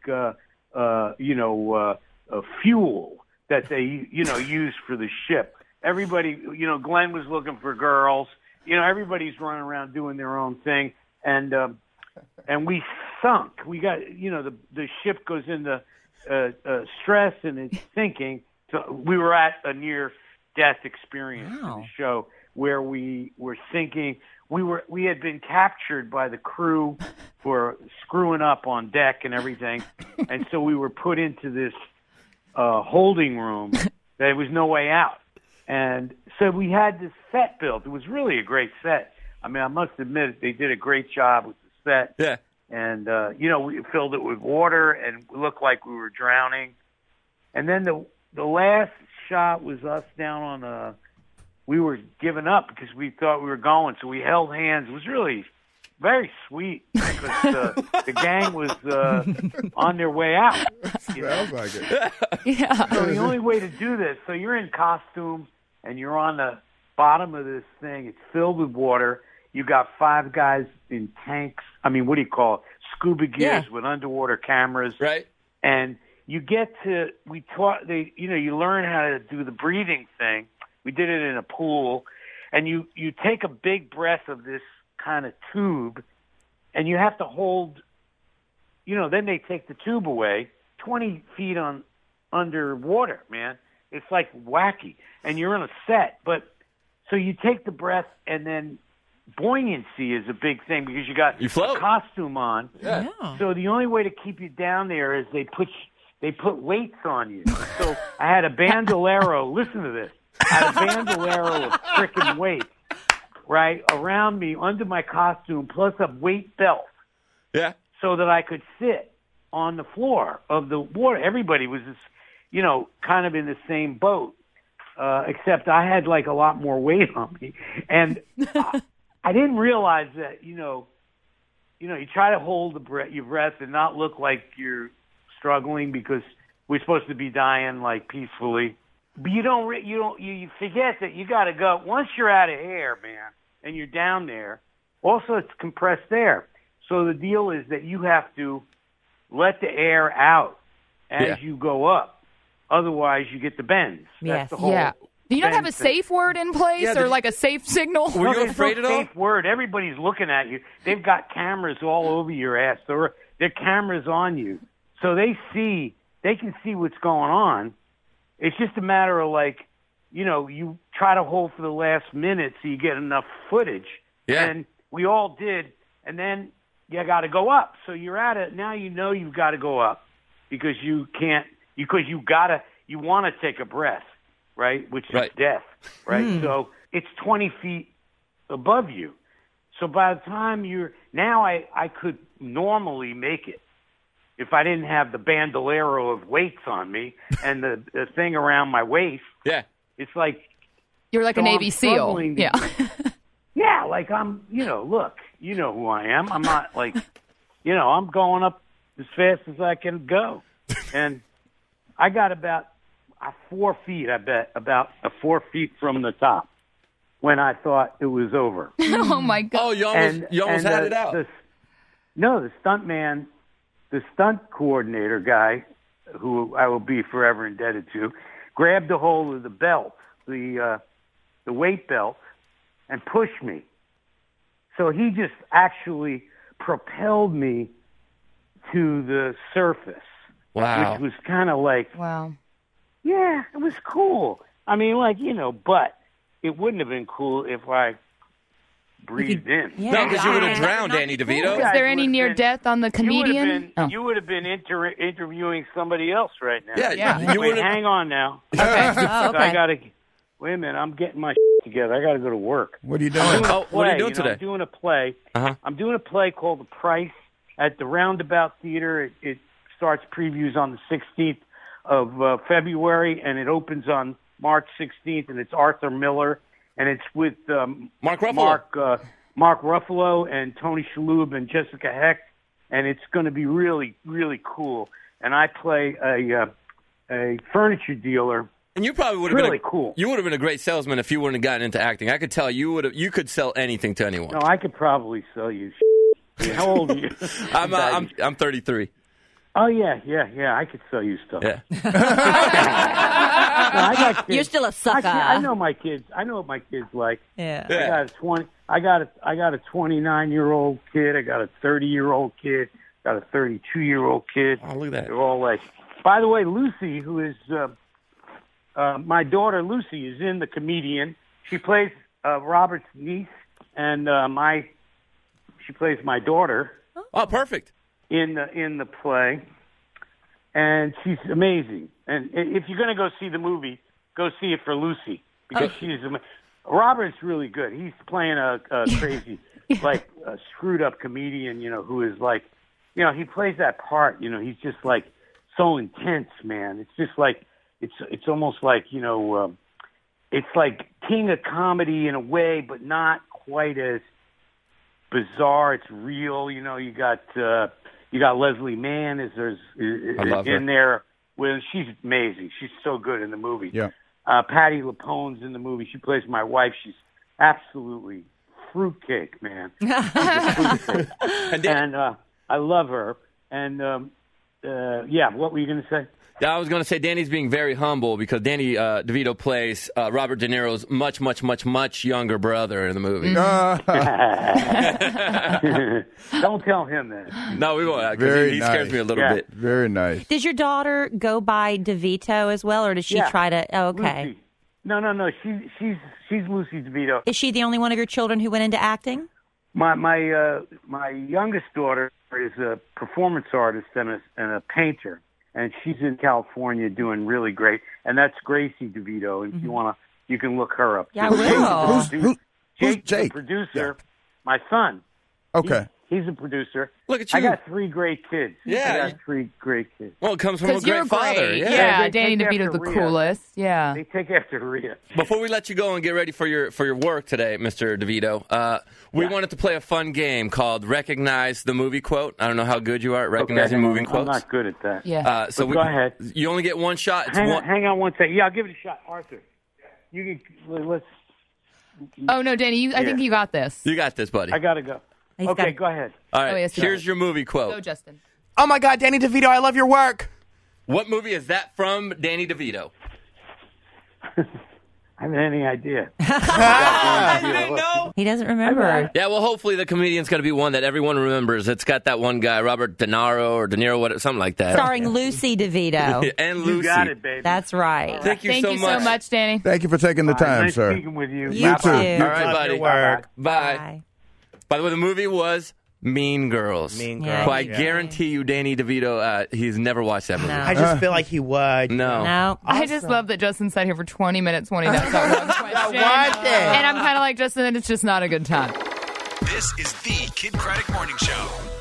fuel that they, used for the ship. Everybody, Glenn was looking for girls. Everybody's running around doing their own thing, and we sunk. We got, the ship goes into stress and it's sinking. So we were at a near-death experience in the show where we were sinking. We had been captured by the crew for screwing up on deck and everything, and so we were put into this holding room. There was no way out. And so we had this set built. It was really a great set. I mean, I must admit, they did a great job with the set. Yeah. And, we filled it with water and it looked like we were drowning. And then the last shot was us down on we were giving up because we thought we were going. So we held hands. It was really very sweet because the gang was on their way out. Sounds like it. Yeah. So the only way to do this, so you're in costume and you're on the bottom of this thing. It's filled with water. You got 5 guys in tanks. I mean, what do you call it? Scuba gears with underwater cameras. Right. And you get to, you learn how to do the breathing thing. We did it in a pool. And you take a big breath of this kind of tube, and you have to hold, then they take the tube away, 20 feet underwater, man. It's like wacky. And you're in a set. But so you take the breath, and then buoyancy is a big thing because you got a costume on. Yeah. So the only way to keep you down there is they put weights on you. So I had a bandolero. Listen to this. I had a bandolero of freaking weights, right, around me under my costume, plus a weight belt. Yeah. So that I could sit. on the floor of the water. Everybody was, kind of in the same boat, except I had like a lot more weight on me, and I didn't realize that you try to hold your breath and not look like you're struggling because we're supposed to be dying like peacefully. But you forget that you got to go once you're out of air, man, and you're down there. Also, it's compressed air. So the deal is that you have to let the air out as you go up. Otherwise, you get the bends. Yes. That's the whole Do you not have a safe word in place or like a safe signal? Were you afraid at all? Safe word. Everybody's looking at you. They've got cameras all over your ass. There are cameras on you. So they can see what's going on. It's just a matter of you try to hold for the last minute so you get enough footage. Yeah. And we all did. And then you got to go up. So you're at it. Now you've got to go up because you want to take a breath, right? Which is death, right? So it's 20 feet above you. So by the time I could normally make it. If I didn't have the bandolero of weights on me and the thing around my waist, it's like you're like a Navy SEAL. Yeah, yeah. Like I'm, look, you know who I am. I'm not like, I'm going up as fast as I can go, and I got about 4 feet. I bet about 4 feet from the top when I thought it was over. Oh my God! Oh, you almost had it out. The stuntman. The stunt coordinator guy, who I will be forever indebted to, grabbed a hold of the belt, the weight belt, and pushed me. So he just actually propelled me to the surface. Wow. Which was kind of like, wow. Yeah, it was cool. I mean, but it wouldn't have been cool if I breathed in. Yeah. No, because you would have drowned, Danny DeVito. Is there any near death on the comedian? You would have been interviewing somebody else right now. Yeah. Wait, hang on now. Okay. I gotta. Wait a minute. I'm getting my together. I got to go to work. What are you doing? What are you doing today? I'm doing a play. Uh-huh. I'm doing a play called The Price at the Roundabout Theater. It starts previews on the 16th of February, and it opens on March 16th, and it's Arthur Miller. And it's with Mark Ruffalo. Mark Ruffalo and Tony Shalhoub and Jessica Hecht, and it's going to be really, really cool. And I play a furniture dealer. And you probably would have been cool. You would have been a great salesman if you wouldn't have gotten into acting. I could tell you would have. You could sell anything to anyone. No, I could probably sell you. How old are you? I'm 33. Oh yeah. I could sell you stuff. Yeah. No, I got kids. You're still a sucker. I know my kids. I know what my kids like. Yeah. I got a 29-year-old kid. I got a 30-year-old kid. Got a 32-year-old kid. Oh, look at that. They're all like. By the way, Lucy, who is my daughter, Lucy, is in The Comedian. She plays Robert's niece, and she plays my daughter. Oh, perfect. In the play, and she's amazing. And if you're going to go see the movie, go see it for Lucy because she's Robert's really good. He's playing a crazy, like a screwed up comedian, who is like, he plays that part. He's just like so intense, man. It's just like it's almost like it's like king of comedy in a way, but not quite as bizarre. It's real. You got Leslie Mann is in there. Well, she's amazing. She's so good in the movie. Yeah. Patti LuPone's in the movie. She plays my wife. She's absolutely fruitcake, man. Fruitcake. And I love her. And what were you going to say? I was going to say Danny's being very humble because Danny DeVito plays Robert De Niro's much, much, much, much younger brother in the movie. Don't tell him that. No, we won't. He scares me a little bit. Very nice. Does your daughter go by DeVito as well, or does she try to? Oh, okay. Lucy. No. She's Lucy DeVito. Is she the only one of your children who went into acting? My youngest daughter is a performance artist and a painter. And she's in California doing really great. And that's Gracie DeVito. And if you want to, you can look her up. Yeah, I will. Who's Jake? The producer, my son. Okay. He's a producer. Look at you. I got 3 great kids. Yeah. I got 3 great kids. Well, it comes from a Because you're great father. great. Yeah. Yeah, Danny take DeVito's after the Rhea. coolest. Yeah. They take after Rhea. Before we let you go and get ready for your work today, Mr. DeVito, we wanted to play a fun game called Recognize the Movie Quote. I don't know how good you are at recognizing movie quotes. I'm not good at that. Yeah. So But go ahead. You only get one shot. It's Hang on one second. Yeah, I'll give it a shot, Arthur. You can let's. Oh, no, Danny, I think you got this. You got this, buddy. I gotta go. Okay, go ahead. All right. Oh, yes, Here's your movie quote. Go, Justin. Oh my God, Danny DeVito, I love your work. What movie is that from, Danny DeVito? I haven't any idea. He doesn't remember. Yeah, well, hopefully the comedian's going to be one that everyone remembers. It's got that one guy, Robert De Niro or De Niro, something like that. Starring Lucy DeVito. And Lucy. You got it, baby. That's right. Thank you so much. Danny. Thank you for taking the time, nice sir. speaking with you. You too. All right, Love buddy. your work. Bye. By the way, the movie was Mean Girls. Mean Yeah, Girls. Who I yeah. guarantee you, Danny DeVito, he's never watched that movie. No. I just feel like he would. No. No. I just love that Justin sat here for 20 minutes wanting that question. One thing. And I'm kind of like, Justin, it's just not a good time. This is the Kid Craddock Morning Show.